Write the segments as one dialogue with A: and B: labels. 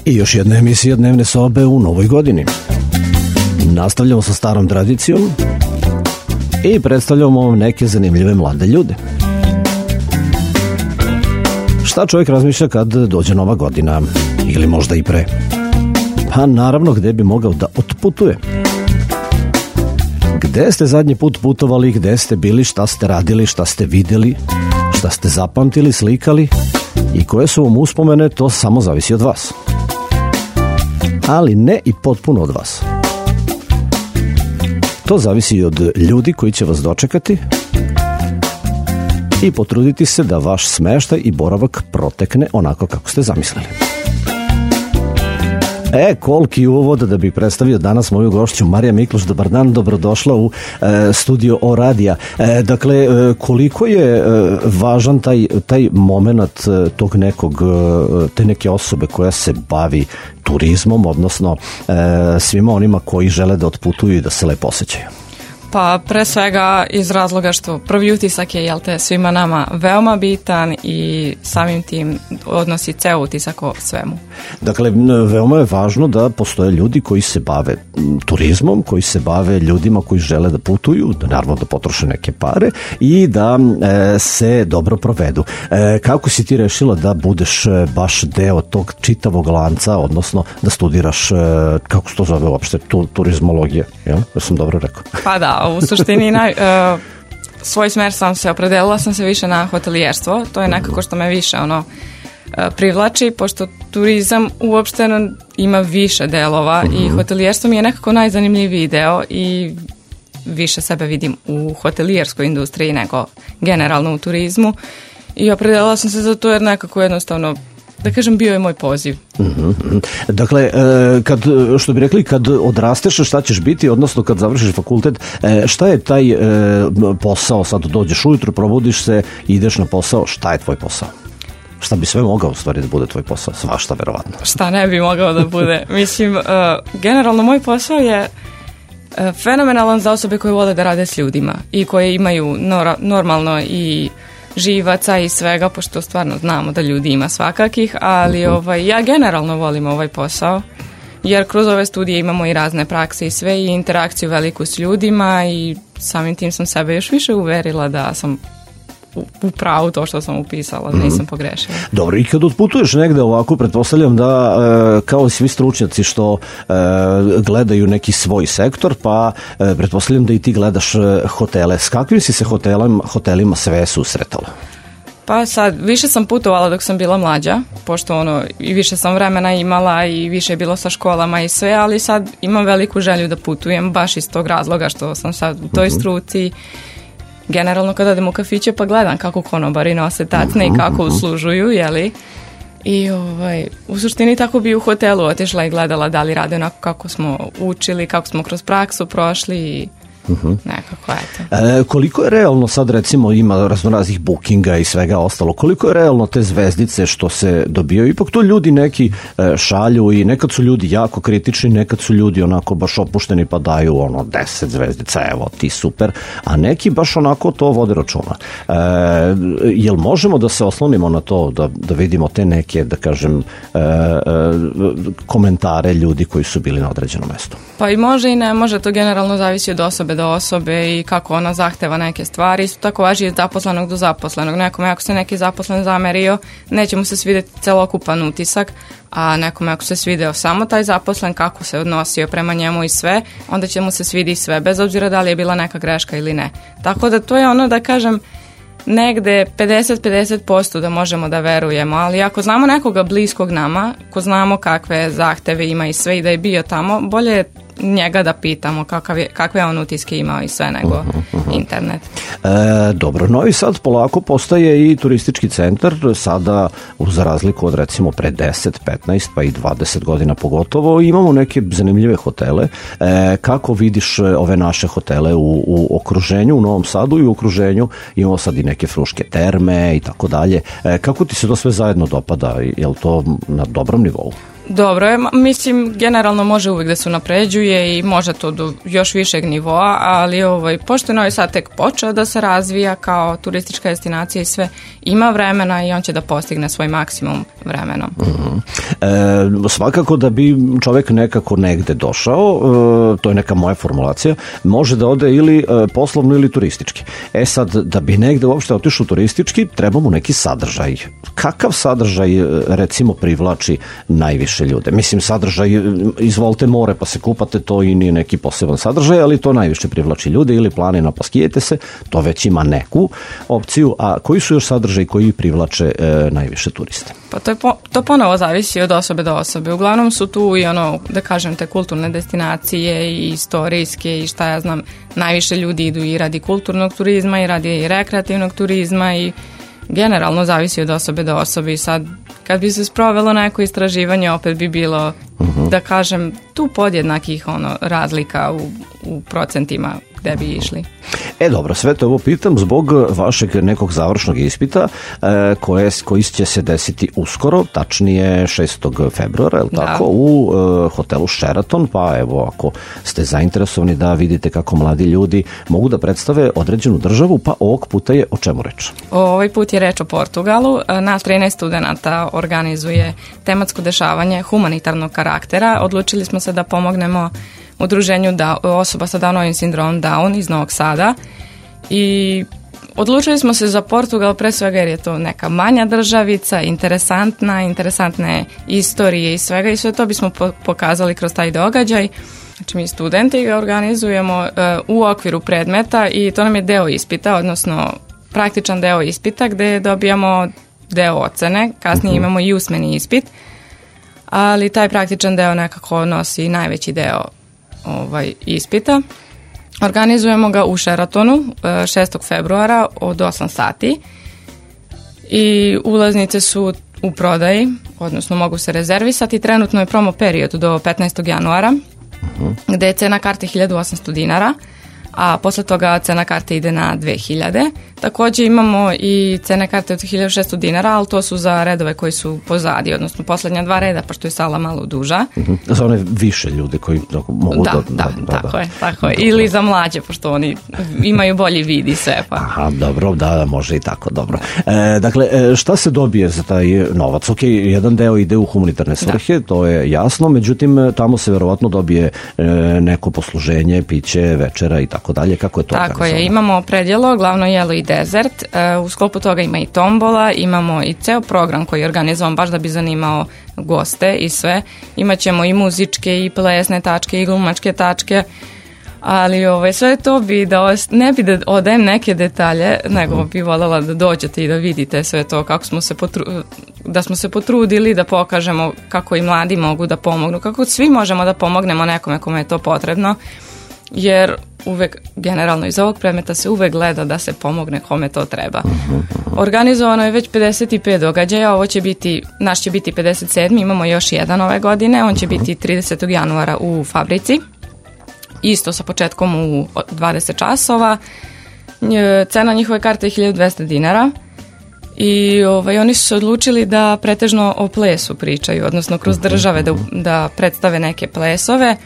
A: I još jedna emisija Dnevne sobe u novoj godini. Nastavljamo sa starom tradicijom i predstavljamo vam neke zanimljive mlade ljude. Šta čovjek razmišlja kad dođe nova godina ili možda i pre? Pa naravno, gde bi mogao da otputuje? Gde ste zadnji put putovali, gde ste bili, šta ste radili, šta ste vidjeli, šta ste zapamtili, slikali i koje su vam uspomene, to samo zavisi od vas. Ali ne i potpuno od vas. To zavisi od ljudi koji će vas dočekati i potruditi se da vaš smeštaj i boravak protekne onako kako ste zamislili. Koliki uvod da bih predstavio danas moju gošću Marija Mikloš. Dobar dan, dobrodošla u studio O Radija. Dakle, koliko je važan taj moment tog te neke osobe koja se bavi turizmom, odnosno svima onima koji žele da otputuju i da se lepo osjećaju?
B: Pa pre svega iz razloga što prvi utisak je, svima nama veoma bitan i samim tim odnosi ceo utisak o svemu.
A: Dakle, veoma je važno da postoje ljudi koji se bave turizmom, koji se bave ljudima koji žele da putuju, da naravno da potroše neke pare i da se dobro provedu. Kako si ti rešila da budeš baš deo tog čitavog lanca, odnosno da studiraš, kako se to zove uopšte, turizmologija? Ja sam dobro rekao?
B: Pa da, u suštini svoj smer opredelila sam se više na hotelijerstvo. To je nekako što me više privlači, pošto turizam uopšte ima više delova i hotelijerstvo mi je nekako najzanimljiviji deo i više sebe vidim u hotelijerskoj industriji nego generalno u turizmu i opredelila sam se za to jer nekako jednostavno, da kažem, bio je moj poziv.
A: Dakle, što bi rekli, kad odrasteš, šta ćeš biti, odnosno kad završiš fakultet, šta je taj posao? Sad dođeš ujutro, probudiš se, ideš na posao, šta je tvoj posao? Šta bi sve mogao u stvari da bude tvoj posao? Svašta, verovatno.
B: Šta ne bi mogao da bude? Mislim, generalno moj posao je fenomenalan za osobe koje vole da rade s ljudima i koje imaju normalno i živaca i svega, pošto stvarno znamo da ljudi ima svakakih, ali ja generalno volim ovaj posao, jer kroz ove studije imamo i razne prakse i sve i interakciju veliku s ljudima i samim tim sam sebe još više uverila da sam u pravu to što sam upisala, da nisam pogrešila.
A: Dobro, i kad otputuješ negde ovako, pretpostavljam da kao svi stručnjaci što gledaju neki svoj sektor, pa pretpostavljam da i ti gledaš hotele. S kakvim si se hotelima sve susretala?
B: Pa sad, više sam putovala dok sam bila mlađa, pošto i više sam vremena imala i više je bilo sa školama i sve, ali sad imam veliku želju da putujem, baš iz tog razloga što sam sad u toj struci. Generalno kada odem u kafiće pa gledam kako konobari nose tacne i kako uslužuju, jeli? I u suštini tako bi u hotelu otišla i gledala da li rade onako kako smo učili, kako smo kroz praksu prošli i nekako, eto.
A: Koliko je realno sad, recimo, ima raznoraznih bookinga i svega ostalo, koliko je realno te zvezdice što se dobijaju? Ipak to ljudi neki šalju i nekad su ljudi jako kritični, nekad su ljudi onako baš opušteni pa daju 10 zvezdica, evo ti super, a neki baš onako to vode računa. Jel možemo da se oslonimo na to, da vidimo te neke, da kažem, komentare ljudi koji su bili na određenom mestu?
B: Pa i može i ne može, to generalno zavisi od osobe do osobe i kako ona zahteva neke stvari. Isto tako važi od zaposlenog do zaposlenog. Nekome ako se neki zaposlen zamerio, neće mu se svidjeti celokupan utisak, a nekome ako se svideo samo taj zaposlen, kako se odnosio prema njemu i sve, onda će mu se svidi sve, bez obzira da li je bila neka greška ili ne. Tako da to je da kažem, negde 50% da možemo da verujemo, ali ako znamo nekoga bliskog nama, ko znamo kakve zahteve ima i sve i da je bio tamo, bolje je njega da pitamo kakve on utiske imao i sve nego internet.
A: Dobro, Novi Sad polako postaje i turistički centar, sada za razliku od recimo pre 10, 15 pa i 20 godina pogotovo, imamo neke zanimljive hotele. Kako vidiš ove naše hotele u okruženju, u Novom Sadu i u okruženju? Imamo sad i neke Fruške terme i tako dalje. Kako ti se to sve zajedno dopada? Je li to na dobrom nivou?
B: Dobro je, mislim, generalno može uvijek da se unapređuje i može to do još višeg nivoa, ali pošto je Novi Sad tek počeo da se razvija kao turistička destinacija i sve, ima vremena i on će da postigne svoj maksimum vremenom.
A: Svakako da bi čovjek nekako negde došao, to je neka moja formulacija, može da ode ili poslovno ili turistički. Sad, da bi negde uopšte otišao turistički, treba mu neki sadržaj. Kakav sadržaj, recimo, privlači najviše ljude? Mislim, sadržaj, izvolite more pa se kupate, to i nije neki poseban sadržaj, ali to najviše privlači ljude, ili planina pa skijete se, to već ima neku opciju, a koji su još sadržaj koji privlače najviše turiste?
B: Pa to ponovo zavisi od osobe do osobe. Uglavnom su tu i da kažem, te kulturne destinacije i istorijske i šta ja znam, najviše ljudi idu i radi kulturnog turizma i radi rekreativnog turizma i generalno zavisi od osobe do osobe. I sad, kad bi se sprovelo neko istraživanje, opet bi bilo, da kažem, tu podjednakih razlika u procentima gde bi išli.
A: Dobro, sve to ovo pitam zbog vašeg nekog završnog ispita koji će se desiti uskoro, tačnije 6. februara, je li tako, u hotelu Sheraton, pa evo, ako ste zainteresovani da vidite kako mladi ljudi mogu da predstave određenu državu, pa ovog puta je o čemu reč?
B: Ovaj put je reč o Portugalu. Nas 13 studenata organizuje tematsko dešavanje humanitarnog karaktera. Odlučili smo se da pomognemo udruženju osoba sa Downovim sindromom Down iz Novog Sada i odlučili smo se za Portugal pre svega jer je to neka manja državica, interesantne istorije i svega i sve to bismo pokazali kroz taj događaj. Znači mi studenti ga organizujemo u okviru predmeta i to nam je deo ispita, odnosno praktičan deo ispita gde dobijamo deo ocene, kasnije imamo i usmeni ispit, ali taj praktičan deo nekako nosi najveći deo ispita. Organizujemo ga u Sheratonu 6. februara od 8 sati i ulaznice su u prodaji, odnosno mogu se rezervisati. Trenutno je promo period do 15. januara gde je cena karte 1800 dinara, a posle toga cena karte ide na 2000. Također imamo i cene karte od 1600 dinara, ali to su za redove koji su pozadi, odnosno poslednja 2 reda, pošto je sala malo duža.
A: Za one više ljude koji mogu
B: tako je. Ili za mlađe, pošto oni imaju bolji vid i sve. Pa.
A: Aha, dobro, da, može i tako, dobro. Dakle, šta se dobije za taj novac? Ok, jedan deo ide u humanitarne svrhe, to je jasno, međutim, tamo se verovatno dobije neko posluženje, piće, večera i tako dalje. Kako je to?
B: Tako je, imamo predjelo, glavno jelo i dezert. U sklopu toga ima i tombola, imamo i ceo program koji je organizovan baš da bi zanimao goste i sve. Imaćemo i muzičke i plesne tačke i glumačke tačke, ali sve to bi ne bi da odajem neke detalje, nego bi voljela da dođete i da vidite sve to kako smo se potrudili da pokažemo kako i mladi mogu da pomognu, kako svi možemo da pomognemo nekome kome je to potrebno. Jer uvek, generalno iz ovog predmeta se uvek gleda da se pomogne kome to treba. Organizovano je već 55 događaja, naš će biti 57, imamo još jedan ove godine, on će biti 30. januara u fabrici, isto sa početkom u 20 časova, cena njihove karte je 1200 dinara i oni su se odlučili da pretežno o plesu pričaju, odnosno kroz države da predstave neke plesove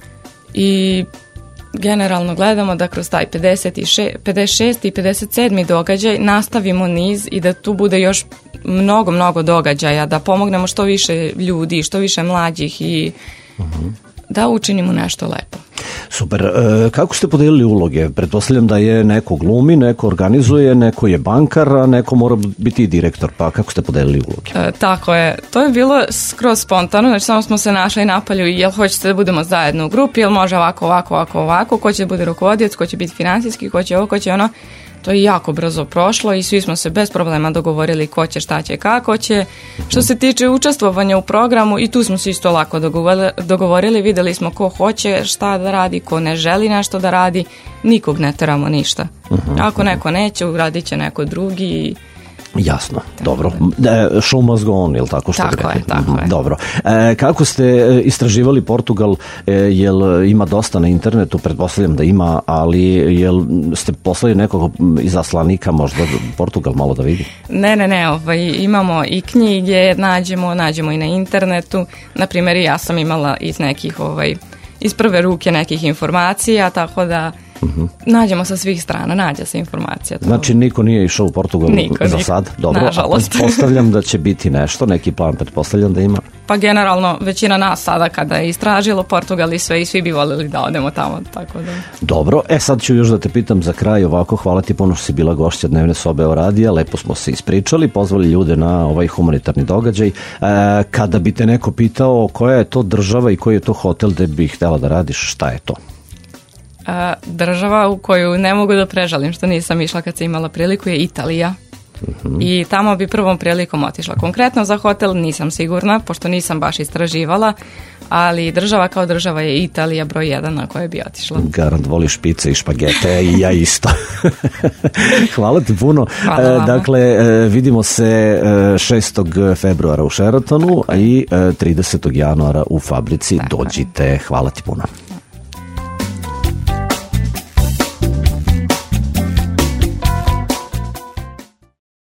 B: i generalno gledamo da kroz taj 56. i 57. događaj nastavimo niz i da tu bude još mnogo događaja, da pomognemo što više ljudi, što više mlađih i da učinimo nešto lepo.
A: Super. Kako ste podelili uloge? Pretpostavljam da je neko glumi, neko organizuje, neko je bankar, a neko mora biti i direktor. Pa kako ste podelili uloge?
B: Tako je. To je bilo skroz spontano. Znači samo smo se našli napolju i jel hoćete da budemo zajedno u grupi, jel može ovako, ko će da bude rukovodioc, ko će biti finansijski, ko će ovo, ko će ono. To je jako brzo prošlo i svi smo se bez problema dogovorili ko će, šta će, kako će. Što se tiče učestvovanja u programu, i tu smo se isto lako dogovorili, videli smo ko hoće šta da radi, ko ne želi nešto da radi, nikog ne teramo ništa. Ako neko neće, uradit će neko drugi.
A: Jasno, dobro. Show must go on, je li tako što bi rekli?
B: Tako je.
A: Dobro. Kako ste istraživali Portugal? Jel ima dosta na internetu? Pretpostavljam da ima, ali jel ste poslali nekog izaslanika možda Portugal malo da vidi?
B: Ne. Imamo i knjige, nađemo i na internetu. Naprimjer, ja sam imala iz nekih, iz prve ruke nekih informacija, tako da nađemo sa svih strana, nađe se informacija.
A: Znači niko nije išao u Portugal za sad? Dobro,
B: nažalost.
A: Pretpostavljam da će biti nešto, neki plan pretpostavljam da ima.
B: Pa generalno većina nas sada kada je istražilo Portugal i sve i svi bi voljeli da odemo tamo, tako da.
A: Dobro, sad ću još da te pitam za kraj ovako, hvala ti puno što si bila gošća Dnevne sobe o radija, lepo smo se ispričali, pozvali ljude na ovaj humanitarni događaj. Kada bi te neko pitao koja je to država i koji je to hotel gde bi htjela da radiš, šta je to?
B: Država u koju ne mogu da prežalim što nisam išla kad sam imala priliku je Italija. I tamo bi prvom prilikom otišla. Konkretno za hotel nisam sigurna, pošto nisam baš istraživala, ali država kao država je Italija broj 1 na koje bi otišla.
A: Garant voliš pice i špagete i ja isto. Hvala ti puno. Dakle, vidimo se 6. februara u Sheratonu i 30. januara u Fabrici. Dođite. Hvala ti puno.